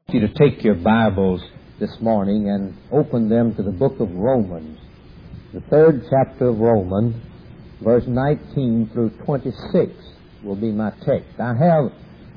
You to take your Bibles this morning and open them to the book of Romans, the 3rd chapter of Romans, verse 19 through 26 will be my text. I have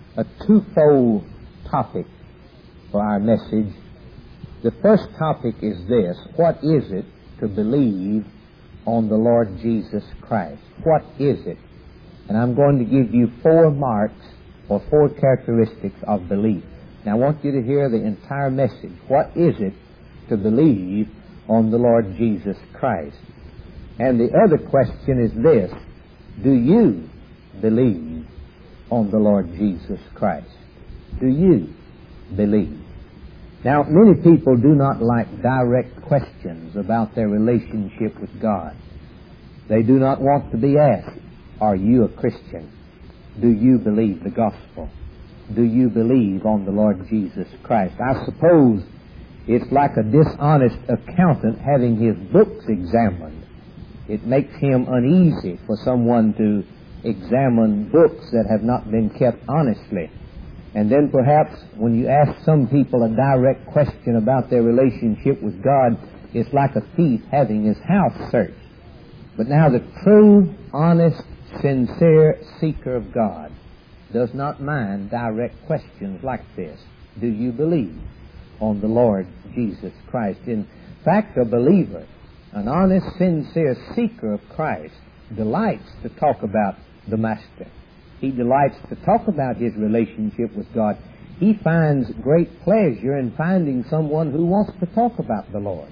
a twofold topic for our message. The first topic is this: what is it to believe on the Lord Jesus Christ? What is it? And I'm going to give you 4 marks or 4 characteristics of belief. Now I want you to hear the entire message. What is it to believe on the Lord Jesus Christ? And the other question is this: do you believe on the Lord Jesus Christ? Do you believe? Now, many people do not like direct questions about their relationship with God. They do not want to be asked, are you a Christian? Do you believe the gospel? Do you believe on the Lord Jesus Christ? I suppose it's like a dishonest accountant having his books examined. It makes him uneasy for someone to examine books that have not been kept honestly. And then perhaps when you ask some people a direct question about their relationship with God, it's like a thief having his house searched. But now the true, honest, sincere seeker of God does not mind direct questions like this. Do you believe on the Lord Jesus Christ? In fact, a believer, an honest, sincere seeker of Christ, delights to talk about the Master. He delights to talk about his relationship with God. He finds great pleasure in finding someone who wants to talk about the Lord.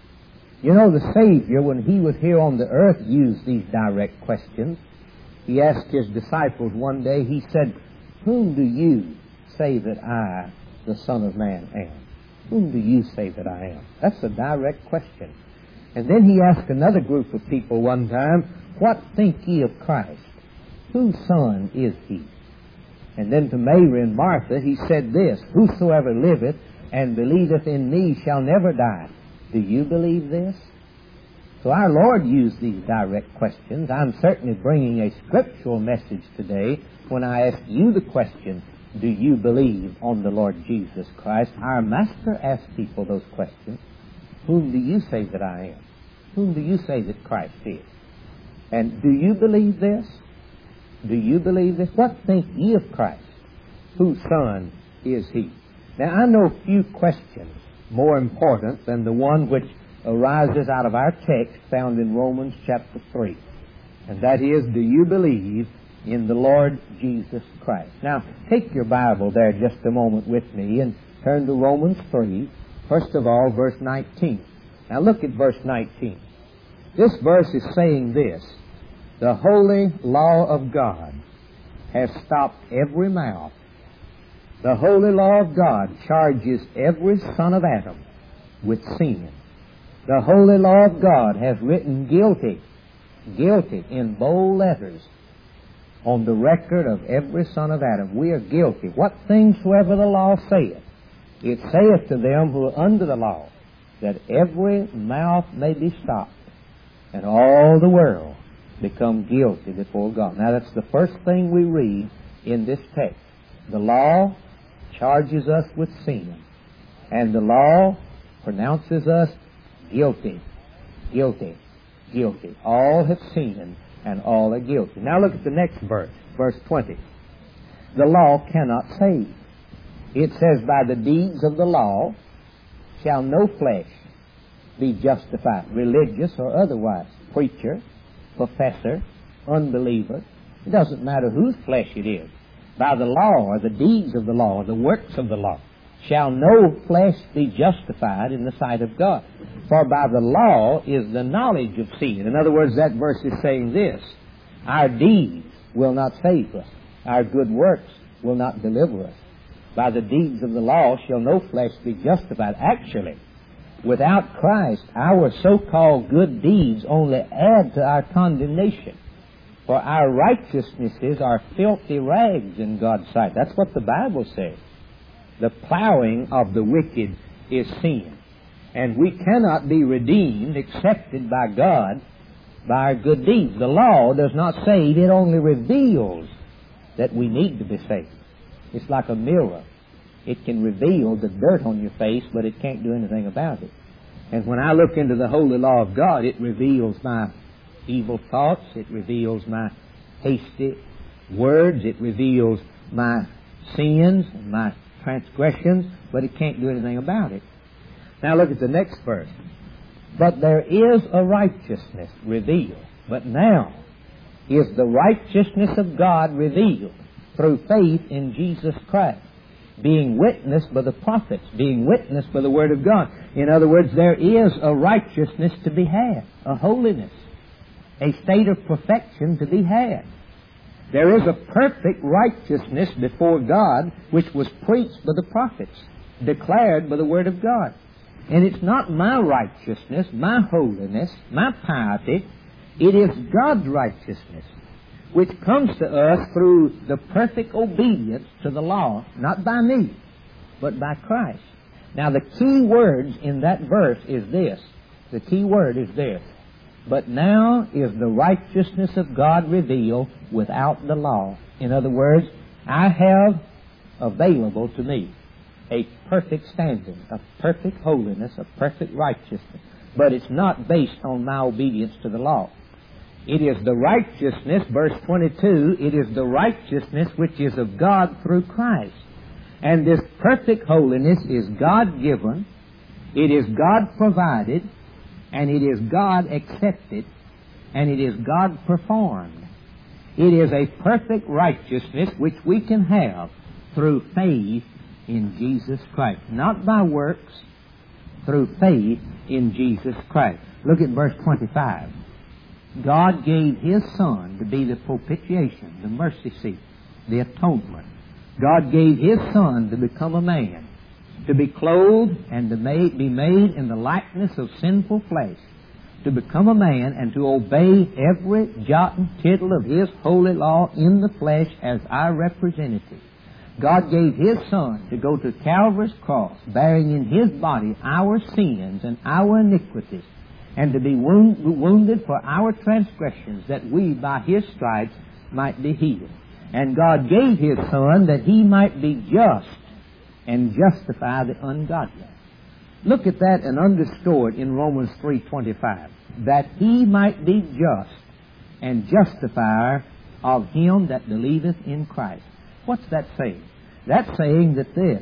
You know, the Savior, when he was here on the earth, used these direct questions. He asked his disciples one day, he said, whom do you say that I, the Son of Man, am? Whom do you say that I am? That's a direct question. And then he asked another group of people one time, what think ye of Christ? Whose son is he? And then to Mary and Martha he said this, whosoever liveth and believeth in me shall never die. Do you believe this? So our Lord used these direct questions. I'm certainly bringing a scriptural message today when I ask you the question, do you believe on the Lord Jesus Christ? Our Master asked people those questions. Whom do you say that I am? Whom do you say that Christ is? And do you believe this? Do you believe this? What think ye of Christ? Whose son is he? Now I know few questions more important than the one which arises out of our text found in Romans chapter 3. And that is, do you believe in the Lord Jesus Christ? Now, take your Bible there just a moment with me and turn to Romans 3. First of all, verse 19. Now look at verse 19. This verse is saying this: the holy law of God has stopped every mouth. The holy law of God charges every son of Adam with sin. The holy law of God has written guilty, guilty in bold letters on the record of every son of Adam. We are guilty. What things soever the law saith, it saith to them who are under the law, that every mouth may be stopped, and all the world become guilty before God. Now that's the first thing we read in this text. The law charges us with sin, and the law pronounces us guilty, guilty, guilty. All have sinned and all are guilty. Now look at the next verse, verse 20. The law cannot save. It says, by the deeds of the law shall no flesh be justified, religious or otherwise, preacher, professor, unbeliever. It doesn't matter whose flesh it is. By the law, or the deeds of the law, or the works of the law, shall no flesh be justified in the sight of God. For by the law is the knowledge of sin. In other words, that verse is saying this: our deeds will not save us. Our good works will not deliver us. By the deeds of the law shall no flesh be justified. Actually, without Christ, our so-called good deeds only add to our condemnation. For our righteousnesses are filthy rags in God's sight. That's what the Bible says. The plowing of the wicked is sin. And we cannot be redeemed, accepted by God, by our good deeds. The law does not save. It only reveals that we need to be saved. It's like a mirror. It can reveal the dirt on your face, but it can't do anything about it. And when I look into the holy law of God, it reveals my evil thoughts, it reveals my hasty words, it reveals my sins and my transgressions, but it can't do anything about it. Now look at the next verse. But there is a righteousness revealed. But now is the righteousness of God revealed through faith in Jesus Christ, being witnessed by the prophets, being witnessed by the Word of God. In other words, there is a righteousness to be had, a holiness, a state of perfection to be had. There is a perfect righteousness before God which was preached by the prophets, declared by the Word of God. And it's not my righteousness, my holiness, my piety. It is God's righteousness, which comes to us through the perfect obedience to the law, not by me, but by Christ. Now the key words in that verse is this. The key word is this. But now is the righteousness of God revealed without the law. In other words, I have available to me a perfect standing, a perfect holiness, a perfect righteousness. But it's not based on my obedience to the law. It is the righteousness, verse 22, it is the righteousness which is of God through Christ. And this perfect holiness is God-given, it is God-provided, and it is God-accepted, and it is God-performed. It is a perfect righteousness which we can have through faith in Jesus Christ. Not by works, through faith in Jesus Christ. Look at verse 25. God gave His Son to be the propitiation, the mercy seat, the atonement. God gave His Son to become a man, to be clothed and to be made in the likeness of sinful flesh, to become a man and to obey every jot and tittle of His holy law in the flesh as our representative. God gave His Son to go to Calvary's cross, bearing in His body our sins and our iniquities, and to be wounded for our transgressions, that we by His stripes might be healed. And God gave His Son that He might be just and justify the ungodly. Look at that and underscore it in Romans 3:25. That He might be just and justifier of him that believeth in Christ. What's that saying? That's saying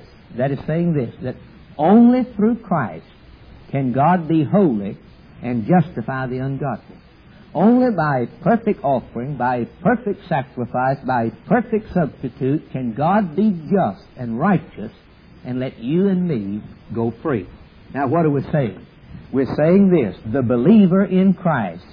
that only through Christ can God be holy and justify the ungodly. Only by a perfect offering, by a perfect sacrifice, by a perfect substitute can God be just and righteous and let you and me go free. Now what are we saying? We're saying this: the believer in Christ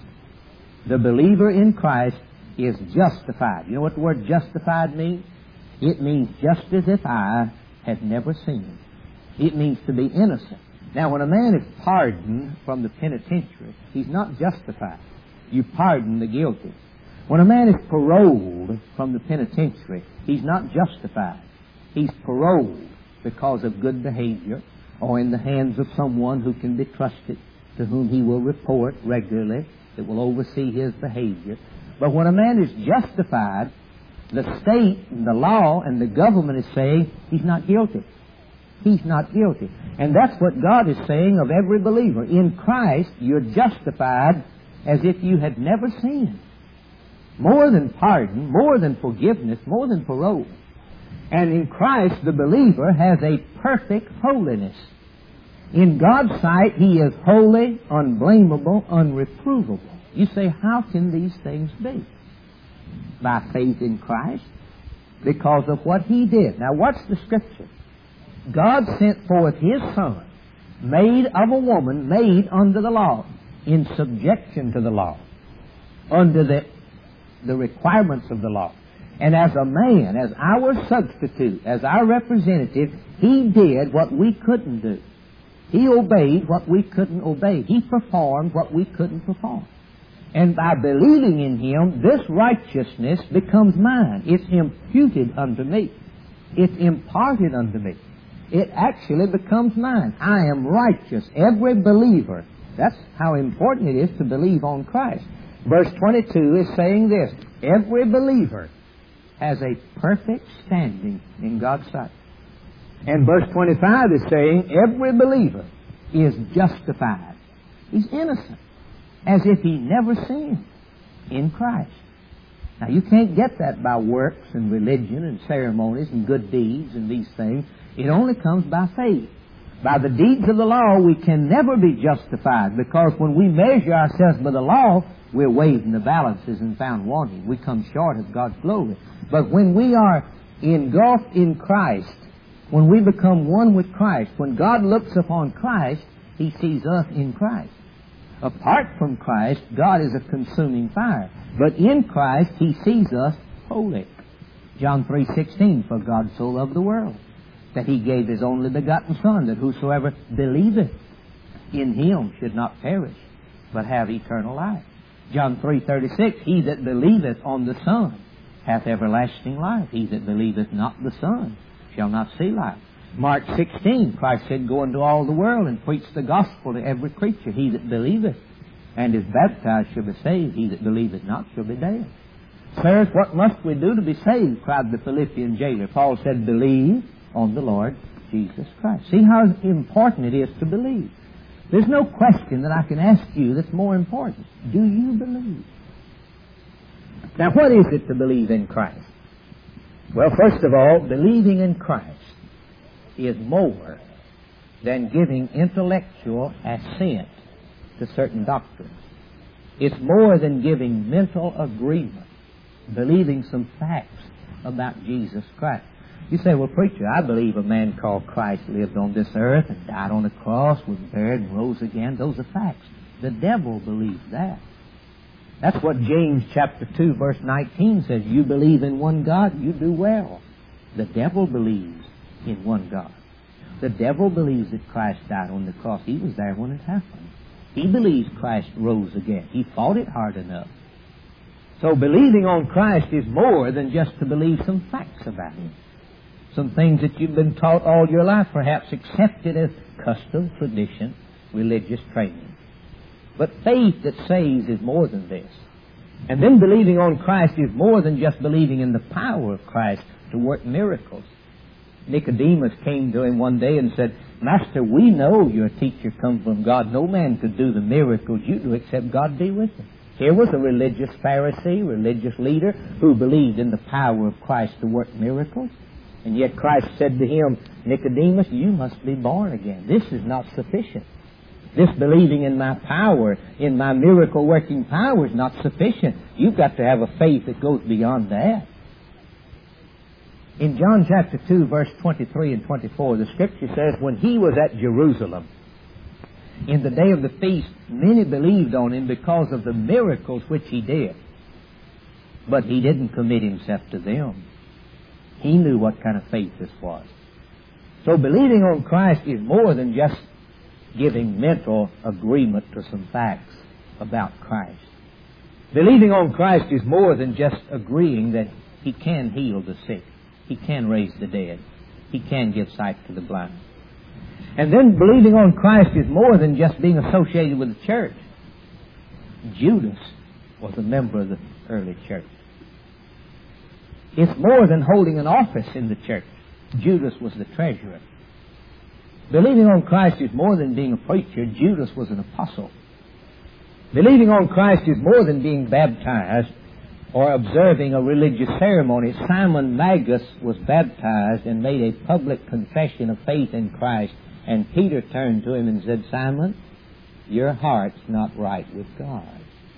is justified. You know what the word justified means? It means just as if I had never sinned. It means to be innocent. Now, when a man is pardoned from the penitentiary, he's not justified. You pardon the guilty. When a man is paroled from the penitentiary, he's not justified. He's paroled because of good behavior or in the hands of someone who can be trusted, to whom he will report regularly, that will oversee his behavior. But when a man is justified, the state and the law and the government is saying he's not guilty. He's not guilty. And that's what God is saying of every believer. In Christ, you're justified as if you had never sinned. More than pardon, more than forgiveness, more than parole. And in Christ, the believer has a perfect holiness. In God's sight, He is holy, unblameable, unreprovable. You say, how can these things be? By faith in Christ, because of what He did. Now, what's the Scripture? God sent forth His Son, made of a woman, made under the law, in subjection to the law, under the requirements of the law. And as a man, as our substitute, as our representative, He did what we couldn't do. He obeyed what we couldn't obey. He performed what we couldn't perform. And by believing in Him, this righteousness becomes mine. It's imputed unto me. It's imparted unto me. It actually becomes mine. I am righteous. Every believer. That's how important it is to believe on Christ. Verse 22 is saying this: every believer has a perfect standing in God's sight. And verse 25 is saying every believer is justified. He's innocent, as if he never sinned in Christ. Now, you can't get that by works and religion and ceremonies and good deeds and these things. It only comes by faith. By the deeds of the law, we can never be justified, because when we measure ourselves by the law, we're weighed in the balances and found wanting. We come short of God's glory. But when we are engulfed in Christ, when we become one with Christ, when God looks upon Christ, He sees us in Christ. Apart from Christ, God is a consuming fire. But in Christ, He sees us holy. John 3:16, for God so loved the world, that He gave His only begotten Son, that whosoever believeth in Him should not perish, but have eternal life. John 3:36, he that believeth on the Son hath everlasting life. He that believeth not the Son shall not see life. Mark 16, Christ said, go into all the world and preach the gospel to every creature. He that believeth and is baptized shall be saved. He that believeth not shall be damned. Sirs, what must we do to be saved? Cried the Philippian jailer. Paul said, believe on the Lord Jesus Christ. See how important it is to believe. There's no question that I can ask you that's more important. Do you believe? Now, what is it to believe in Christ? Well, first of all, believing in Christ is more than giving intellectual assent to certain doctrines. It's more than giving mental agreement, believing some facts about Jesus Christ. You say, well, preacher, I believe a man called Christ lived on this earth and died on a cross, was buried and rose again. Those are facts. The devil believes that. That's what James chapter 2 verse 19 says. You believe in one God, you do well. The devil believes in one God. The devil believes that Christ died on the cross. He was there when it happened. He believes Christ rose again. He fought it hard enough. So believing on Christ is more than just to believe some facts about Him. Some things that you've been taught all your life, perhaps accepted as custom, tradition, religious training. But faith that saves is more than this. And then believing on Christ is more than just believing in the power of Christ to work miracles. Nicodemus came to Him one day and said, Master, we know your teacher comes from God. No man could do the miracles you do except God be with him. Here was a religious Pharisee, religious leader, who believed in the power of Christ to work miracles. And yet Christ said to him, Nicodemus, you must be born again. This is not sufficient. This believing in my power, in my miracle-working power is not sufficient. You've got to have a faith that goes beyond that. In John chapter 2, verse 23 and 24, the Scripture says, when He was at Jerusalem, in the day of the feast, many believed on Him because of the miracles which He did. But He didn't commit Himself to them. He knew what kind of faith this was. So believing on Christ is more than just giving mental agreement to some facts about Christ. Believing on Christ is more than just agreeing that He can heal the sick. He can raise the dead. He can give sight to the blind. And then believing on Christ is more than just being associated with the church. Judas was a member of the early church. It's more than holding an office in the church. Judas was the treasurer. Believing on Christ is more than being a preacher. Judas was an apostle. Believing on Christ is more than being baptized or observing a religious ceremony. Simon Magus was baptized and made a public confession of faith in Christ. And Peter turned to him and said, Simon, your heart's not right with God.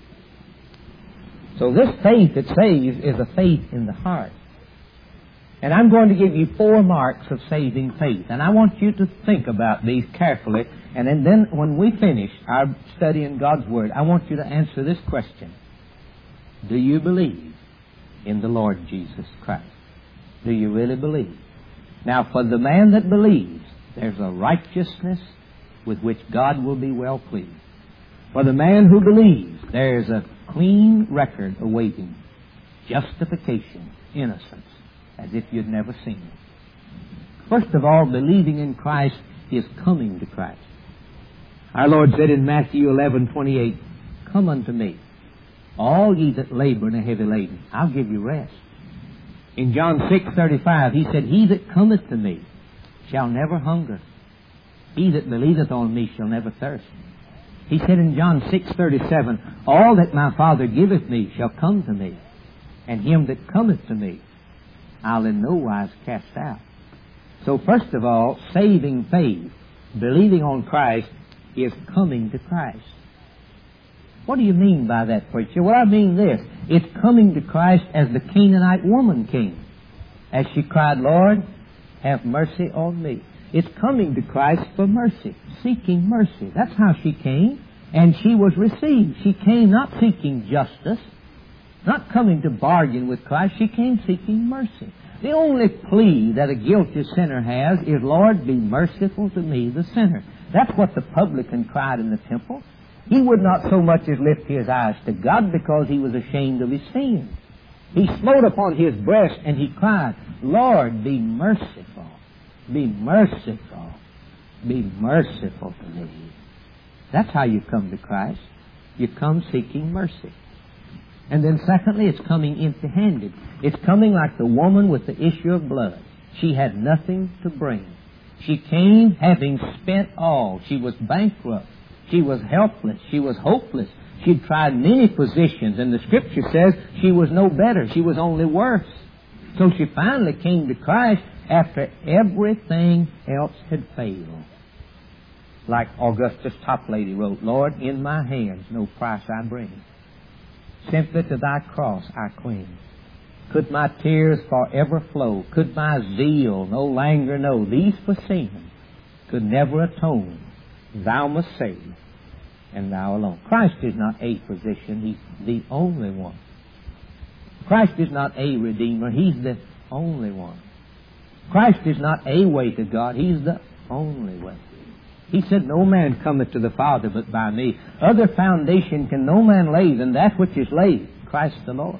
So this faith that saves is a faith in the heart. And I'm going to give you 4 marks of saving faith. And I want you to think about these carefully. And then when we finish our study in God's Word, I want you to answer this question. Do you believe in the Lord Jesus Christ? Do you really believe? Now, for the man that believes, there's a righteousness with which God will be well pleased. For the man who believes, there's a clean record awaiting justification, innocence, as if you'd never seen it. First of all, believing in Christ is coming to Christ. Our Lord said in Matthew 11:28, Come unto me, all ye that labor and are heavy laden, I'll give you rest. In John 6:35, He said, He that cometh to me shall never hunger. He that believeth on me shall never thirst. He said in John 6:37, all that my Father giveth me shall come to me, and him that cometh to me I'll in no wise cast out. So first of all, saving faith, believing on Christ, is coming to Christ. What do you mean by that, preacher? Well, I mean this. It's coming to Christ as the Canaanite woman came, as she cried, Lord, have mercy on me. It's coming to Christ for mercy, seeking mercy. That's how she came, and she was received. She came not seeking justice, not coming to bargain with Christ. She came seeking mercy. The only plea that a guilty sinner has is, Lord, be merciful to me, the sinner. That's what the publican cried in the temple. He would not so much as lift his eyes to God because he was ashamed of his sin. He smote upon his breast and he cried, Lord, be merciful. Be merciful. Be merciful to me. That's how you come to Christ. You come seeking mercy. And then secondly, it's coming empty-handed. It's coming like the woman with the issue of blood. She had nothing to bring. She came having spent all. She was bankrupt. She was helpless. She was hopeless. She'd tried many physicians, and the Scripture says she was no better. She was only worse. So she finally came to Christ after everything else had failed. Like Augustus Toplady wrote, Lord, in my hands no price I bring. Simply to thy cross I cling. Could my tears forever flow? Could my zeal no longer know? These for sin could never atone. Thou must save, and thou alone. Christ is not a physician. He's the only one. Christ is not a redeemer. He's the only one. Christ is not a way to God. He's the only way. He said, no man cometh to the Father but by me. Other foundation can no man lay than that which is laid, Christ the Lord.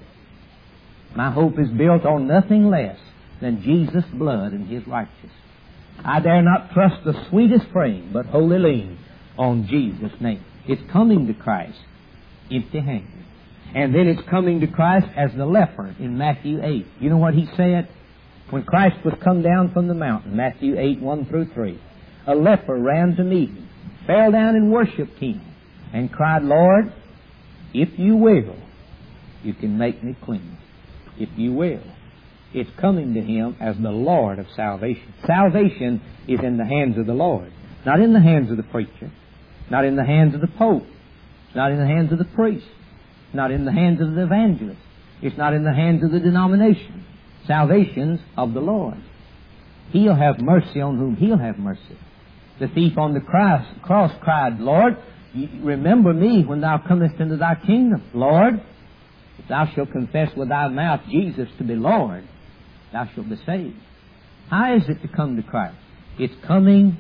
My hope is built on nothing less than Jesus' blood and His righteousness. I dare not trust the sweetest frame, but wholly lean on Jesus' name. It's coming to Christ empty-handed. And then it's coming to Christ as the leper in Matthew 8. You know what he said? When Christ was come down from the mountain, Matthew 8, 1 through 3, a leper ran to meet him, fell down and worshipped him, and cried, Lord, if you will, you can make me clean. If you will. It's coming to Him as the Lord of salvation. Salvation is in the hands of the Lord, not in the hands of the preacher, not in the hands of the Pope, not in the hands of the priest, not in the hands of the evangelist. It's not in the hands of the denomination. Salvation's of the Lord. He'll have mercy on whom He'll have mercy. The thief on the cross cried, Lord, remember me when thou comest into thy kingdom. Lord, if thou shalt confess with thy mouth Jesus to be Lord, thou shalt be saved. How is it to come to Christ? It's coming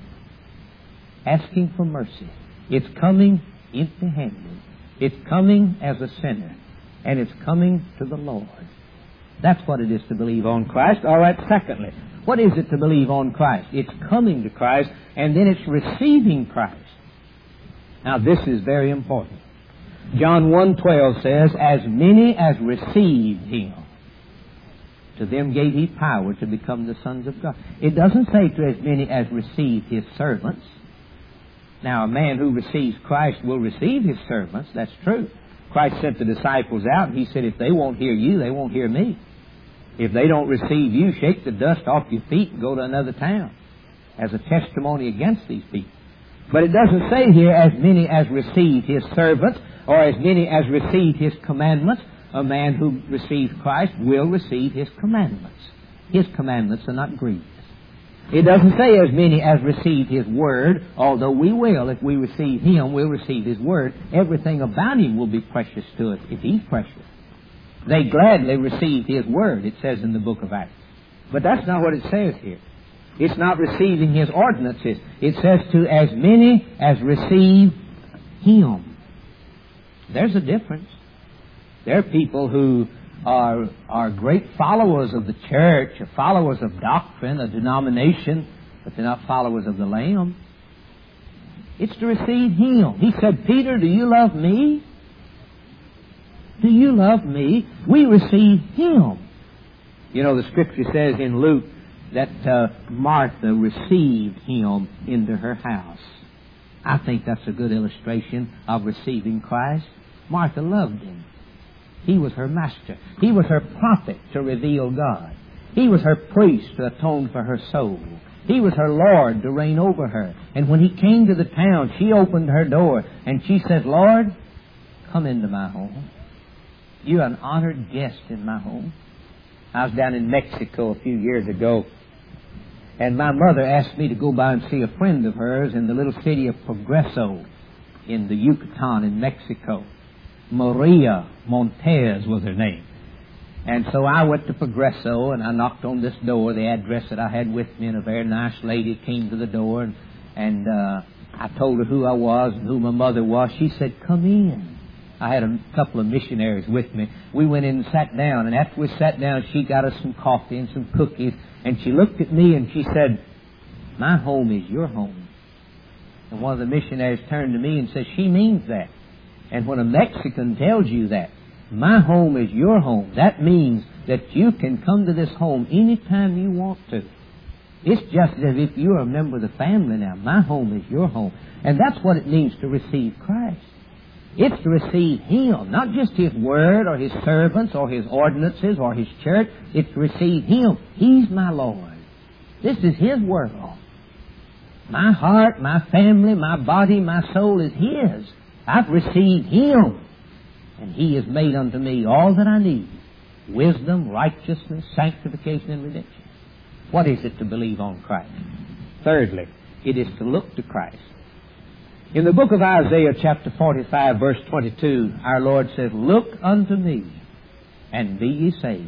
asking for mercy. It's coming empty-handed. It's coming as a sinner. And it's coming to the Lord. That's what it is to believe on Christ. All right, secondly, what is it to believe on Christ? It's coming to Christ, and then it's receiving Christ. Now, this is very important. John 1:12 says, as many as received Him, to them gave He power to become the sons of God. It doesn't say to as many as received His servants. Now, a man who receives Christ will receive His servants. That's true. Christ sent the disciples out, and He said, if they won't hear you, they won't hear me. If they don't receive you, shake the dust off your feet and go to another town as a testimony against these people. But it doesn't say here, as many as received His servants, or as many as received His commandments. A man who receives Christ will receive His commandments. His commandments are not grievous. It doesn't say as many as received His Word, although we will, if we receive Him, we'll receive His Word. Everything about Him will be precious to us if He's precious. They gladly received His Word, it says in the book of Acts. But that's not what it says here. It's not receiving His ordinances. It says to as many as receive Him. There's a difference. There are people who are great followers of the church, or followers of doctrine, a denomination, but they're not followers of the Lamb. It's to receive Him. He said, Peter, do you love me? Do you love me? We receive Him. You know, the Scripture says in Luke that Martha received Him into her house. I think that's a good illustration of receiving Christ. Martha loved Him. He was her master. He was her prophet to reveal God. He was her priest to atone for her soul. He was her Lord to reign over her. And when He came to the town, she opened her door and she said, Lord, come into my home. You're an honored guest in my home. I was down in Mexico a few years ago, and my mother asked me to go by and see a friend of hers in the little city of Progreso in the Yucatan in Mexico. Maria Montez was her name. And so I went to Progreso, and I knocked on this door, the address that I had with me, and a very nice lady came to the door, and I told her who I was and who my mother was. She said, come in. I had a couple of missionaries with me. We went in and sat down, and after we sat down, she got us some coffee and some cookies, and she looked at me and she said, my home is your home. And one of the missionaries turned to me and said, she means that. And when a Mexican tells you that, my home is your home, that means that you can come to this home anytime you want to. It's just as if you're a member of the family now. My home is your home. And that's what it means to receive Christ. It's to receive Him, not just His Word or His servants or His ordinances or His church. It's to receive Him. He's my Lord. This is His world. My heart, my family, my body, my soul is His. I've received Him. And He has made unto me all that I need. Wisdom, righteousness, sanctification, and redemption. What is it to believe on Christ? Thirdly, it is to look to Christ. In the book of Isaiah, chapter 45, verse 22, our Lord says, look unto me, and be ye saved,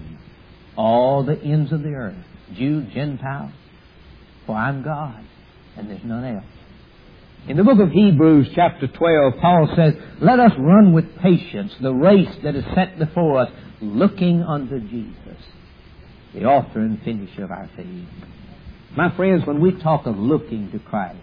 all the ends of the earth, Jew, Gentile, for I'm God, and there's none else. In the book of Hebrews, chapter 12, Paul says, let us run with patience the race that is set before us, looking unto Jesus, the author and finisher of our faith. My friends, when we talk of looking to Christ,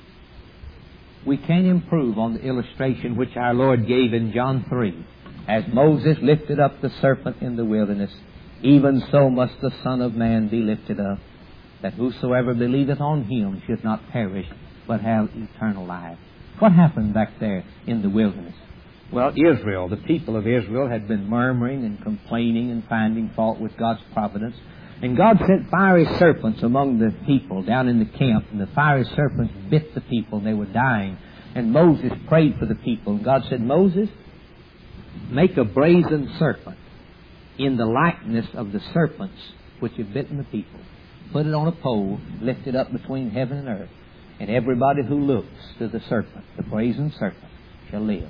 we can't improve on the illustration which our Lord gave in John 3. As Moses lifted up the serpent in the wilderness, even so must the Son of Man be lifted up, that whosoever believeth on Him should not perish, but have eternal life. What happened back there in the wilderness? Well, Israel, the people of Israel, had been murmuring and complaining and finding fault with God's providence. And God sent fiery serpents among the people down in the camp, and the fiery serpents bit the people, and they were dying. And Moses prayed for the people, and God said, Moses, make a brazen serpent in the likeness of the serpents which have bitten the people. Put it on a pole, lift it up between heaven and earth, and everybody who looks to the serpent, the brazen serpent, shall live.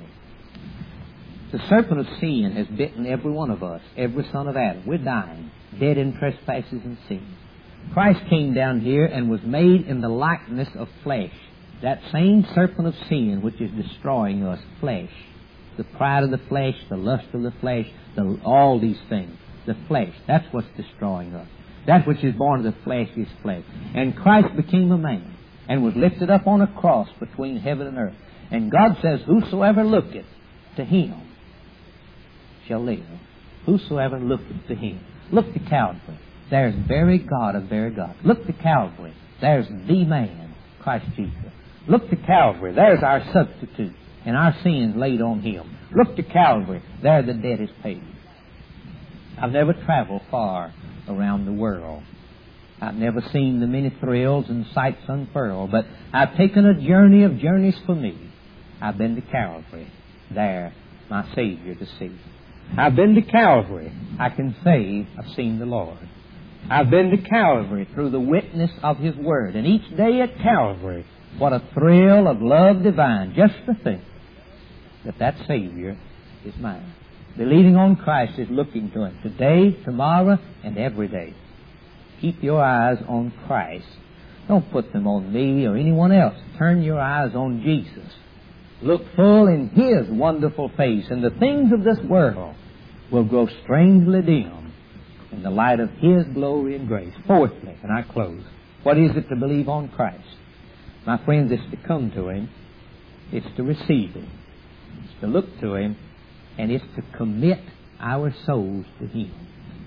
The serpent of sin has bitten every one of us, every son of Adam. We're dying, dead in trespasses and sins. Christ came down here and was made in the likeness of flesh. That same serpent of sin which is destroying us, flesh. The pride of the flesh, the lust of the flesh, all these things. The flesh, that's what's destroying us. That which is born of the flesh is flesh. And Christ became a man and was lifted up on a cross between heaven and earth. And God says, whosoever looketh to Him shall live. Whosoever looketh to Him. Look to Calvary. There's very God of very God. Look to Calvary. There's the man, Christ Jesus. Look to Calvary. There's our substitute, and our sins laid on Him. Look to Calvary. There the debt is paid. I've never traveled far around the world. I've never seen the many thrills and sights unfurled, but I've taken a journey of journeys for me. I've been to Calvary. There, my Savior to see. I've been to Calvary. I can say I've seen the Lord. I've been to Calvary through the witness of His Word. And each day at Calvary, what a thrill of love divine, just to think that Savior is mine. Believing on Christ is looking to Him today, tomorrow, and every day. Keep your eyes on Christ. Don't put them on me or anyone else. Turn your eyes on Jesus. Look full in His wonderful face, and the things of this world will grow strangely dim in the light of His glory and grace. Fourthly, and I close, what is it to believe on Christ? My friends, it's to come to Him. It's to receive Him. It's to look to Him. And it's to commit our souls to Him.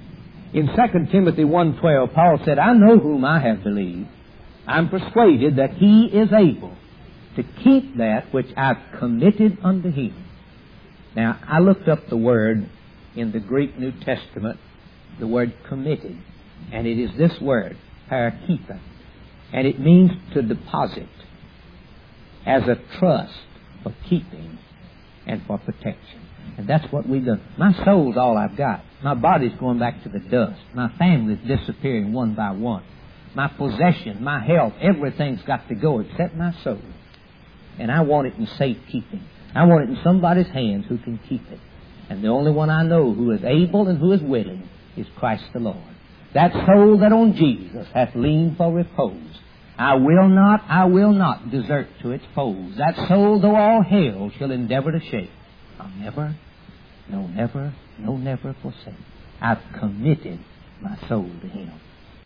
In 2 Timothy 1:12, Paul said, I know whom I have believed. I'm persuaded that he is able to keep that which I've committed unto him. Now, I looked up the word in the Greek New Testament, the word committed, and it is this word, parakeita, and it means to deposit as a trust for keeping and for protection. And that's what we've done. My soul's all I've got. My body's going back to the dust. My family's disappearing one by one. My possession, my health, everything's got to go except my soul. And I want it in safekeeping. I want it in somebody's hands who can keep it. And the only one I know who is able and who is willing is Christ the Lord. That soul that on Jesus hath leaned for repose, I will not desert to its foes. That soul, though all hell shall endeavor to shake, I'll never, no never forsake. I've committed my soul to Him.